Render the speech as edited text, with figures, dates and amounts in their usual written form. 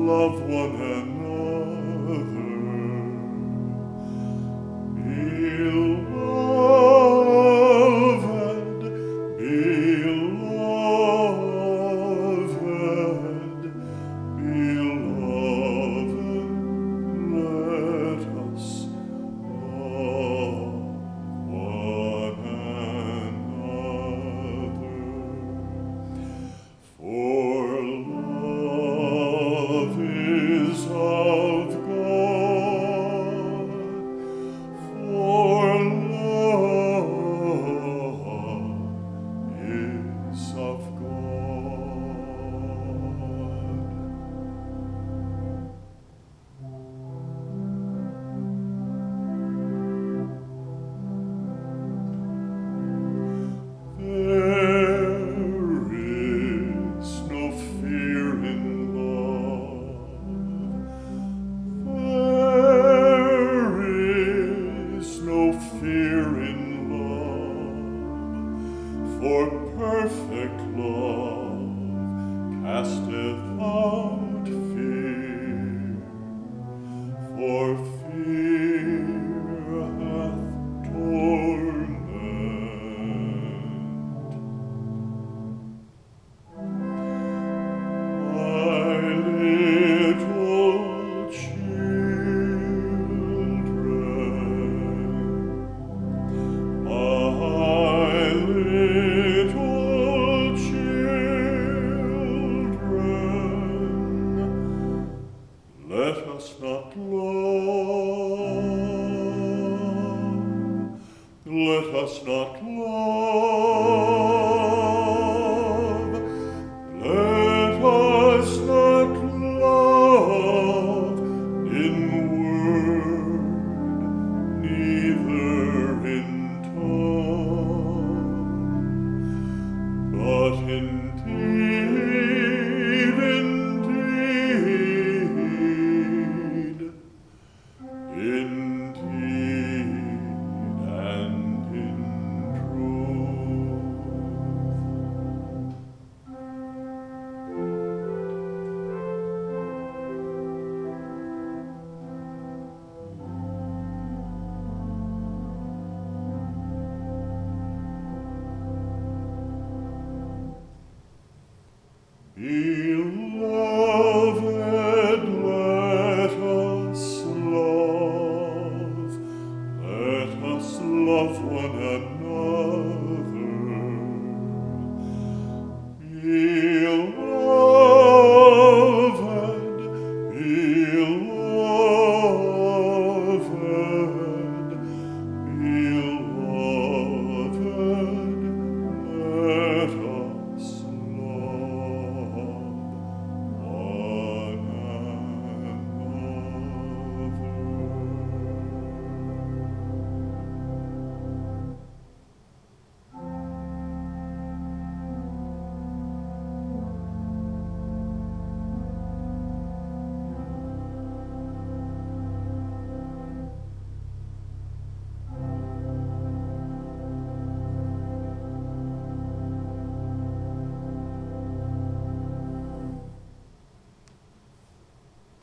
love one another. Beloved, beloved, beloved, let us love one another. For love is of God, for love is of God. There is no fear in love. There is no fear in love, for perfect love casteth out fear, for fear hath torment. My little children, my little children, let us not love, let us not love